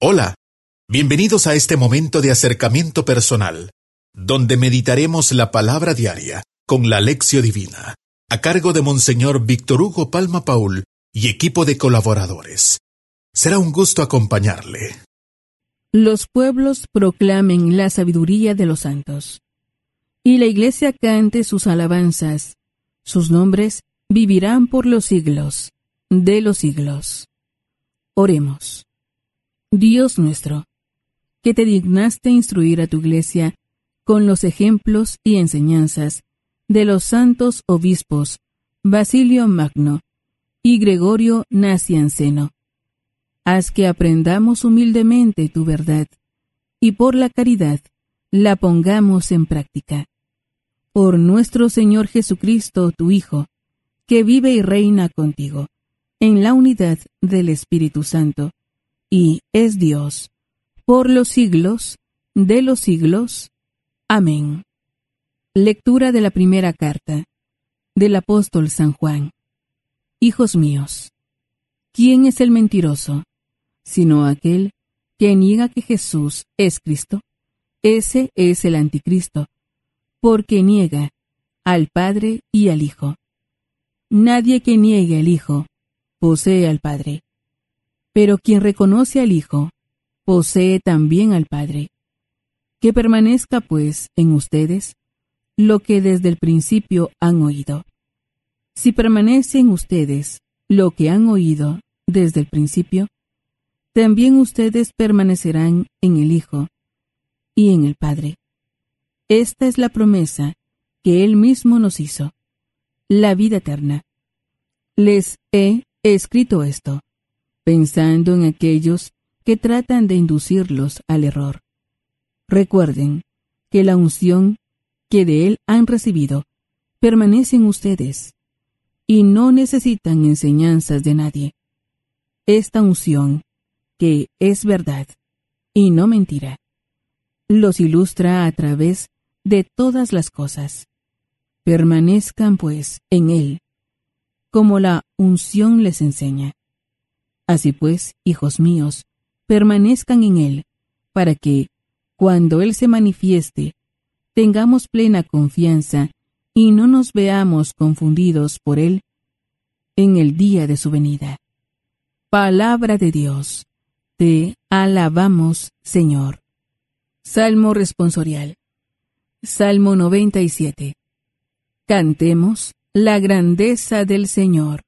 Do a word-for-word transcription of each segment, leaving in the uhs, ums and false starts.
Hola, bienvenidos a este momento de acercamiento personal, donde meditaremos la palabra diaria con la Lección Divina, a cargo de Monseñor Víctor Hugo Palma Paul y equipo de colaboradores. Será un gusto acompañarle. Los pueblos proclamen la sabiduría de los santos, y la Iglesia cante sus alabanzas. Sus nombres vivirán por los siglos de los siglos. Oremos. Dios nuestro, que te dignaste instruir a tu Iglesia con los ejemplos y enseñanzas de los santos obispos Basilio Magno y Gregorio Nacianceno, haz que aprendamos humildemente tu verdad y por la caridad la pongamos en práctica. Por nuestro Señor Jesucristo, tu Hijo, que vive y reina contigo, en la unidad del Espíritu Santo, y es Dios, por los siglos de los siglos. Amén. Lectura de la primera carta del apóstol San Juan. Hijos míos, ¿quién es el mentiroso, sino aquel que niega que Jesús es Cristo? Ese es el anticristo, porque niega al Padre y al Hijo. Nadie que niegue al Hijo posee al Padre, pero quien reconoce al Hijo posee también al Padre. Que permanezca, pues, en ustedes lo que desde el principio han oído. Si permanece en ustedes lo que han oído desde el principio, también ustedes permanecerán en el Hijo y en el Padre. Esta es la promesa que Él mismo nos hizo, la vida eterna. Les he escrito esto, pensando en aquellos que tratan de inducirlos al error. Recuerden que la unción que de Él han recibido permanece en ustedes, y no necesitan enseñanzas de nadie. Esta unción, que es verdad y no mentira, los ilustra a través de todas las cosas. Permanezcan, pues, en Él, como la unción les enseña. Así pues, hijos míos, permanezcan en Él, para que, cuando Él se manifieste, tengamos plena confianza y no nos veamos confundidos por Él en el día de su venida. Palabra de Dios. Te alabamos, Señor. Salmo responsorial. Salmo noventa y siete. Cantemos la grandeza del Señor.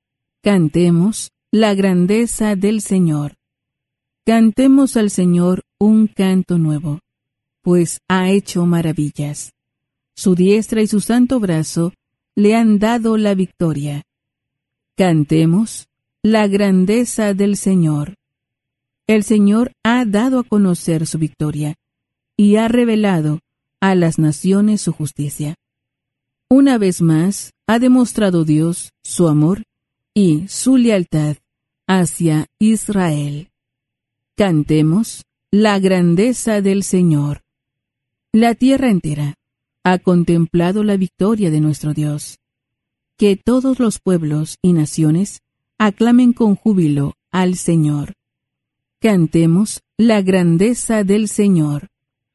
Cantemos la grandeza del Señor. Cantemos al Señor un canto nuevo, pues ha hecho maravillas. Su diestra y su santo brazo le han dado la victoria. Cantemos la grandeza del Señor. El Señor ha dado a conocer su victoria y ha revelado a las naciones su justicia. Una vez más ha demostrado Dios su amor y su lealtad hacia Israel. Cantemos la grandeza del Señor. La tierra entera ha contemplado la victoria de nuestro Dios. Que todos los pueblos y naciones aclamen con júbilo al Señor. Cantemos la grandeza del Señor.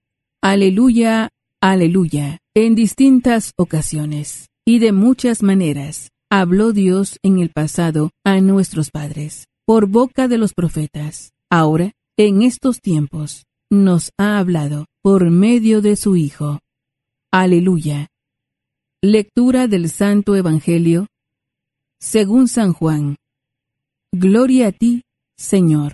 Aleluya, aleluya. En distintas ocasiones y de muchas maneras habló Dios en el pasado a nuestros padres, por boca de los profetas. Ahora, en estos tiempos, nos ha hablado por medio de su Hijo. Aleluya. Lectura del Santo Evangelio según San Juan. Gloria a ti, Señor.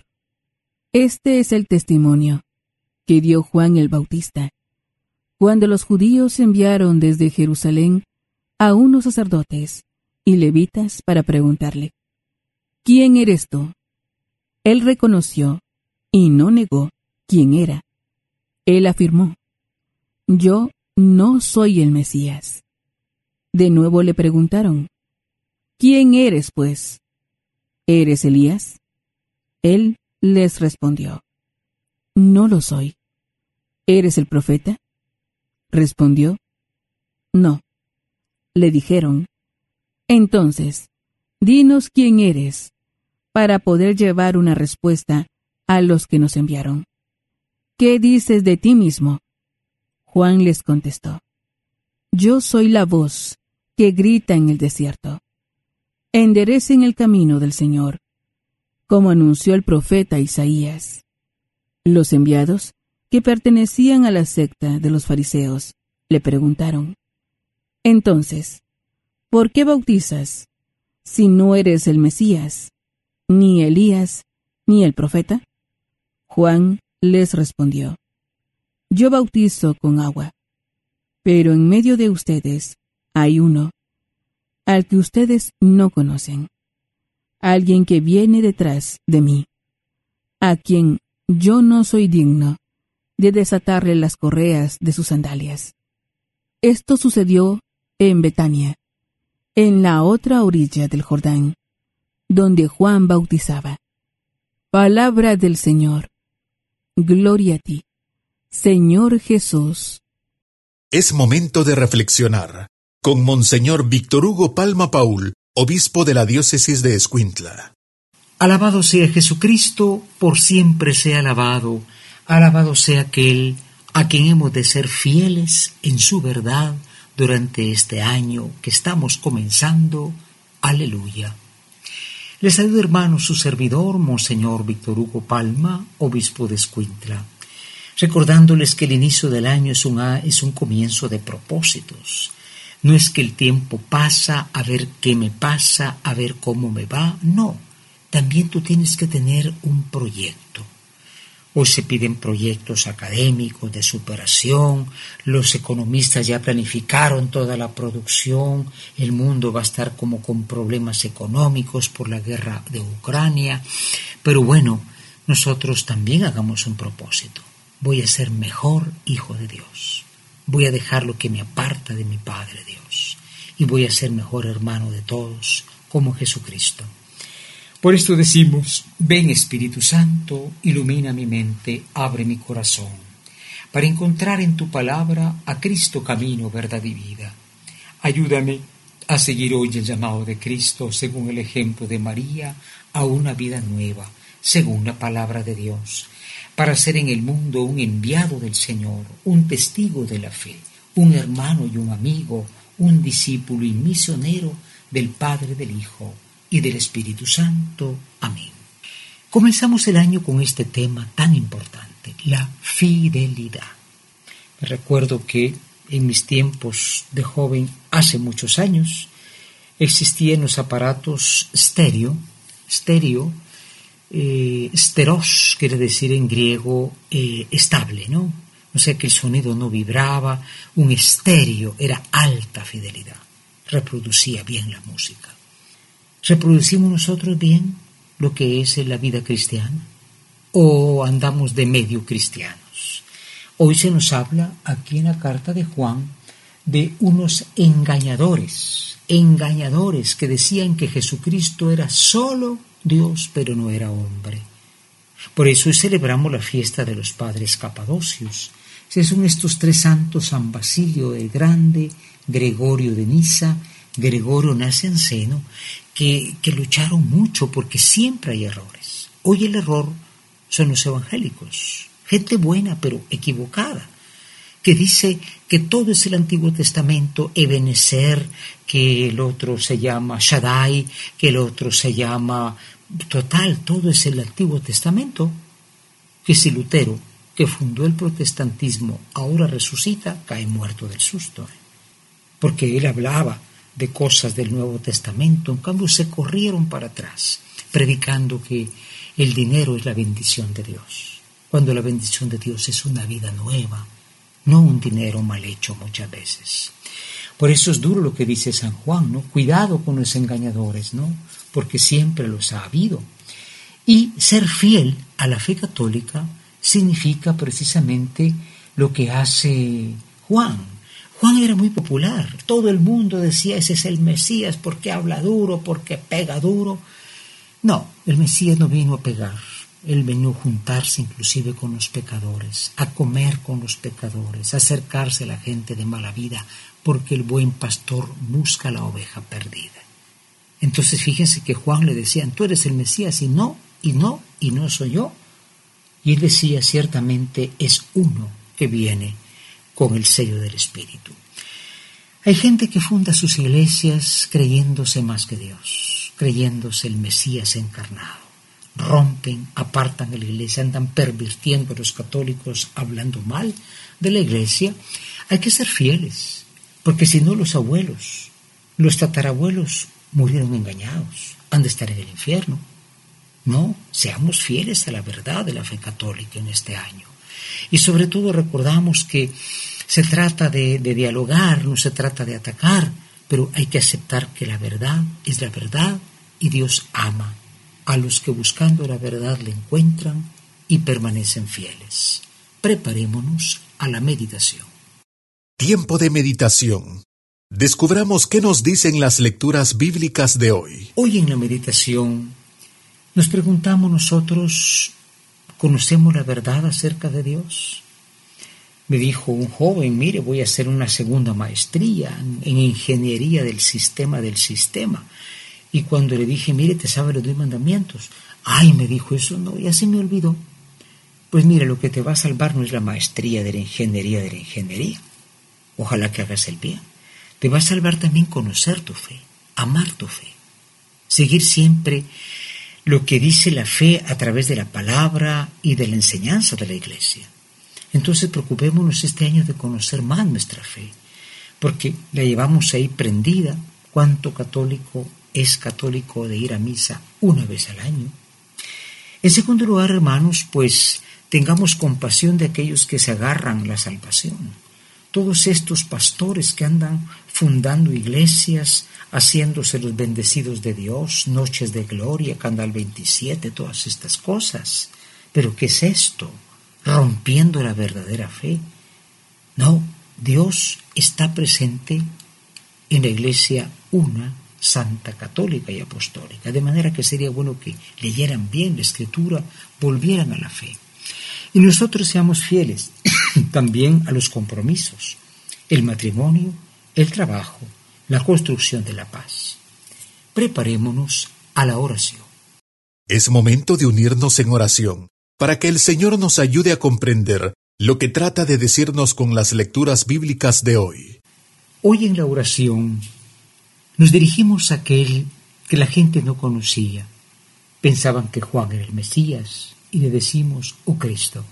Este es el testimonio que dio Juan el Bautista, cuando los judíos enviaron desde Jerusalén a unos sacerdotes y levitas para preguntarle: ¿Quién eres tú? Él reconoció y no negó quién era. Él afirmó: Yo no soy el Mesías. De nuevo le preguntaron: ¿Quién eres, pues? ¿Eres Elías? Él les respondió: No lo soy. ¿Eres el profeta? Respondió: No. Le dijeron: Entonces, dinos quién eres, para poder llevar una respuesta a los que nos enviaron: ¿Qué dices de ti mismo? Juan les contestó: Yo soy la voz que grita en el desierto: enderecen el camino del Señor, como anunció el profeta Isaías. Los enviados, que pertenecían a la secta de los fariseos, le preguntaron: Entonces, ¿por qué bautizas si no eres el Mesías, ni Elías, ni el profeta? Juan les respondió: Yo bautizo con agua, pero en medio de ustedes hay uno, al que ustedes no conocen, alguien que viene detrás de mí, a quien yo no soy digno de desatarle las correas de sus sandalias. Esto sucedió en Betania, en la otra orilla del Jordán, donde Juan bautizaba. Palabra del Señor. Gloria a ti, Señor Jesús. Es momento de reflexionar con Monseñor Víctor Hugo Palma Paul, obispo de la diócesis de Escuintla. Alabado sea Jesucristo, por siempre sea alabado. Alabado sea aquel a quien hemos de ser fieles en su verdad durante este año que estamos comenzando. Aleluya. Les saludo, hermano, su servidor, Monseñor Víctor Hugo Palma, obispo de Escuintla, recordándoles que el inicio del año es un, es un comienzo de propósitos. No es que el tiempo pasa, a ver qué me pasa, a ver cómo me va. No, también tú tienes que tener un proyecto. Hoy se piden proyectos académicos de superación, los economistas ya planificaron toda la producción, el mundo va a estar como con problemas económicos por la guerra de Ucrania. Pero bueno, nosotros también hagamos un propósito. Voy a ser mejor hijo de Dios. Voy a dejar lo que me aparta de mi Padre Dios. Y voy a ser mejor hermano de todos, como Jesucristo. Por esto decimos: ven Espíritu Santo, ilumina mi mente, abre mi corazón, para encontrar en tu palabra a Cristo camino, verdad y vida. Ayúdame a seguir hoy el llamado de Cristo, según el ejemplo de María, a una vida nueva, según la palabra de Dios, para ser en el mundo un enviado del Señor, un testigo de la fe, un hermano y un amigo, un discípulo y misionero del Padre, del Hijo y del Espíritu Santo. Amén. Comenzamos el año con este tema tan importante, la fidelidad. Me recuerdo que en mis tiempos de joven, hace muchos años, existían los aparatos estéreo, estéreo, eh, steros quiere decir en griego eh, estable, ¿no? O sea que el sonido no vibraba, un estéreo era alta fidelidad, reproducía bien la música. ¿Reproducimos nosotros bien lo que es la vida cristiana? ¿O andamos de medio cristianos? Hoy se nos habla aquí en la carta de Juan de unos engañadores, engañadores que decían que Jesucristo era solo Dios, pero no era hombre. Por eso hoy celebramos la fiesta de los padres capadocios. Son estos tres santos: San Basilio el Grande, Gregorio de Nisa, Gregorio Nacianceno, que, que lucharon mucho porque siempre hay errores. Hoy el error son los evangélicos, gente buena pero equivocada, que dice que todo es el Antiguo Testamento, Ebenezer, que el otro se llama Shaddai, que el otro se llama... Total, todo es el Antiguo Testamento. Que si Lutero, que fundó el protestantismo, ahora resucita, cae muerto del susto, ¿eh? Porque él hablaba de cosas del Nuevo Testamento, en cambio se corrieron para atrás, predicando que el dinero es la bendición de Dios, cuando la bendición de Dios es una vida nueva, no un dinero mal hecho muchas veces. Por eso es duro lo que dice San Juan, ¿no? Cuidado con los engañadores, ¿no? Porque siempre los ha habido. Y ser fiel a la fe católica significa precisamente lo que hace Juan. Juan era muy popular, todo el mundo decía: ese es el Mesías, porque habla duro, porque pega duro. No, el Mesías no vino a pegar, él vino a juntarse inclusive con los pecadores, a comer con los pecadores, a acercarse a la gente de mala vida, porque el buen pastor busca la oveja perdida. Entonces fíjense que Juan le decían: tú eres el Mesías, y no, y no, y no soy yo. Y él decía, ciertamente es uno que viene con el sello del Espíritu. Hay gente que funda sus iglesias creyéndose más que Dios, creyéndose el Mesías encarnado. Rompen, apartan de la iglesia, andan pervirtiendo a los católicos, hablando mal de la iglesia. Hay que ser fieles, porque si no los abuelos, los tatarabuelos murieron engañados, han de estar en el infierno. No, seamos fieles a la verdad de la fe católica en este año. Y sobre todo recordamos que se trata de, de dialogar, no se trata de atacar, pero hay que aceptar que la verdad es la verdad y Dios ama a los que buscando la verdad le encuentran y permanecen fieles. Preparémonos a la meditación. Tiempo de meditación. Descubramos qué nos dicen las lecturas bíblicas de hoy. Hoy en la meditación nos preguntamos nosotros, ¿conocemos la verdad acerca de Dios? Me dijo un joven, mire, voy a hacer una segunda maestría en ingeniería del sistema del sistema. Y cuando le dije, mire, ¿te sabe los diez mandamientos? Ay, me dijo, eso no, ya se me olvidó. Pues mire, lo que te va a salvar no es la maestría de la ingeniería de la ingeniería. Ojalá que hagas el bien. Te va a salvar también conocer tu fe, amar tu fe, seguir siempre lo que dice la fe a través de la palabra y de la enseñanza de la iglesia. Entonces preocupémonos este año de conocer más nuestra fe, porque la llevamos ahí prendida. ¿Cuánto católico es católico de ir a misa una vez al año? En segundo lugar, hermanos, pues tengamos compasión de aquellos que se agarran a la salvación. Todos estos pastores que andan fundando iglesias, haciéndose los bendecidos de Dios, noches de gloria, Canal veintisiete, todas estas cosas. ¿Pero qué es esto? Rompiendo la verdadera fe. No, Dios está presente en la iglesia una, santa, católica y apostólica, de manera que sería bueno que leyeran bien la Escritura, volvieran a la fe. Y nosotros seamos fieles también a los compromisos, el matrimonio, el trabajo, la construcción de la paz. Preparémonos a la oración. Es momento de unirnos en oración, para que el Señor nos ayude a comprender lo que trata de decirnos con las lecturas bíblicas de hoy. Hoy en la oración nos dirigimos a aquel que la gente no conocía. Pensaban que Juan era el Mesías y le decimos, oh Cristo.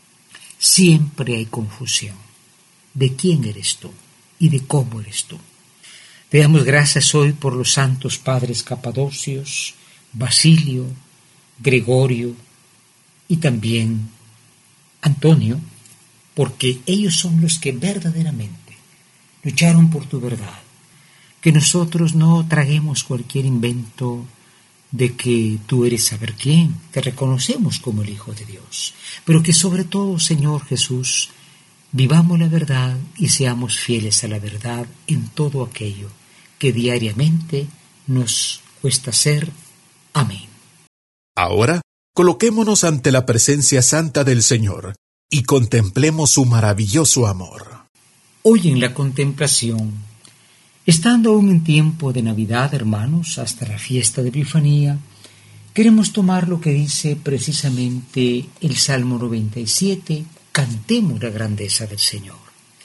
Siempre hay confusión de quién eres tú y de cómo eres tú. Te damos gracias hoy por los santos padres Capadocios, Basilio, Gregorio y también Antonio, porque ellos son los que verdaderamente lucharon por tu verdad. Que nosotros no traguemos cualquier invento de que tú eres saber quién, te reconocemos como el Hijo de Dios, pero que sobre todo, Señor Jesús, vivamos la verdad y seamos fieles a la verdad en todo aquello que diariamente nos cuesta ser. Amén. Ahora, coloquémonos ante la presencia santa del Señor y contemplemos su maravilloso amor. Hoy en la contemplación, estando aún en tiempo de Navidad, hermanos, hasta la fiesta de Epifanía, queremos tomar lo que dice precisamente el Salmo noventa y siete, cantemos la grandeza del Señor.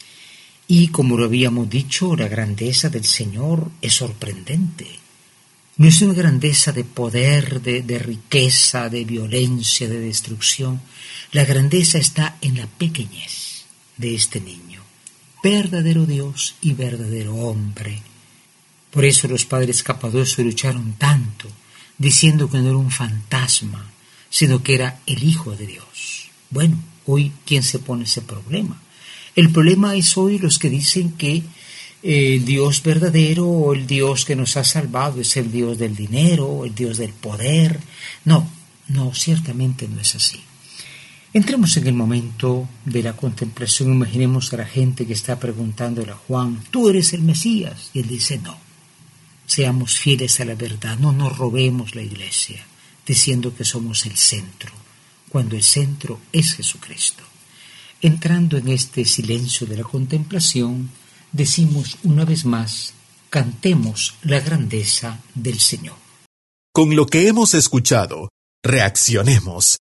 Y como lo habíamos dicho, la grandeza del Señor es sorprendente. No es una grandeza de poder, de, de riqueza, de violencia, de destrucción. La grandeza está en la pequeñez de este niño. Verdadero Dios y verdadero hombre. Por eso los padres Capadocios lucharon tanto, diciendo que no era un fantasma, sino que era el Hijo de Dios. Bueno, hoy, ¿quién se pone ese problema? El problema es hoy los que dicen que eh, el Dios verdadero o el Dios que nos ha salvado es el Dios del dinero, el Dios del poder. No, no, ciertamente no es así. Entremos en el momento de la contemplación. Imaginemos a la gente que está preguntándole a Juan, ¿tú eres el Mesías? Y él dice, no. Seamos fieles a la verdad, no nos robemos la iglesia, diciendo que somos el centro, cuando el centro es Jesucristo. Entrando en este silencio de la contemplación, decimos una vez más, cantemos la grandeza del Señor. Con lo que hemos escuchado, reaccionemos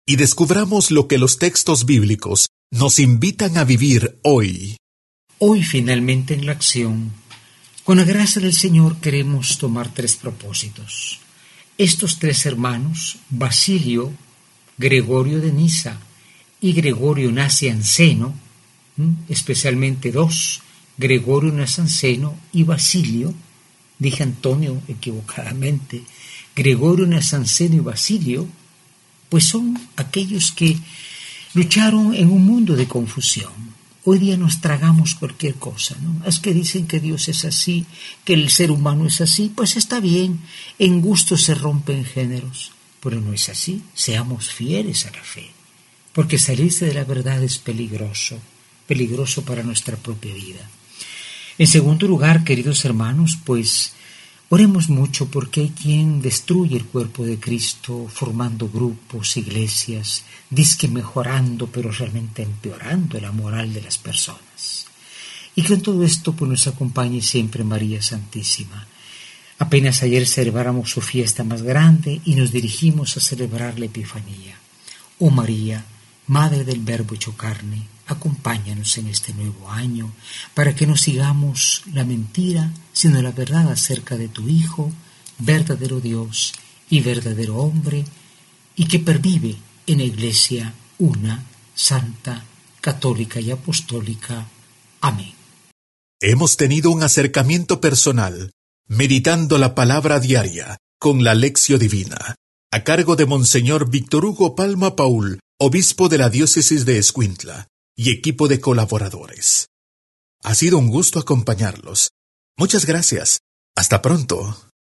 y descubramos lo que los textos bíblicos nos invitan a vivir hoy. Hoy finalmente en la acción, con la gracia del Señor queremos tomar tres propósitos. Estos tres hermanos, Basilio, Gregorio de Nisa y Gregorio Nacianceno, especialmente dos, Gregorio Nacianceno y Basilio, dije Antonio equivocadamente, Gregorio Nacianceno y Basilio, pues son aquellos que lucharon en un mundo de confusión. Hoy día nos tragamos cualquier cosa, ¿no? Es que dicen que Dios es así, que el ser humano es así, pues está bien, en gusto se rompen géneros, pero no es así, seamos fieles a la fe, porque salirse de la verdad es peligroso, peligroso para nuestra propia vida. En segundo lugar, queridos hermanos, pues oremos mucho porque hay quien destruye el cuerpo de Cristo formando grupos, iglesias, dizque mejorando, pero realmente empeorando la moral de las personas. Y que en todo esto pues nos acompañe siempre María Santísima. Apenas ayer celebramos su fiesta más grande y nos dirigimos a celebrar la Epifanía. Oh María, Madre del Verbo hecho carne, acompáñanos en este nuevo año para que no sigamos la mentira, sino la verdad acerca de tu Hijo, verdadero Dios y verdadero hombre, y que pervive en la Iglesia una, santa, católica y apostólica. Amén. Hemos tenido un acercamiento personal, meditando la palabra diaria con la Lección Divina, a cargo de Monseñor Víctor Hugo Palma Paul, obispo de la diócesis de Escuintla, y equipo de colaboradores. Ha sido un gusto acompañarlos. Muchas gracias. Hasta pronto.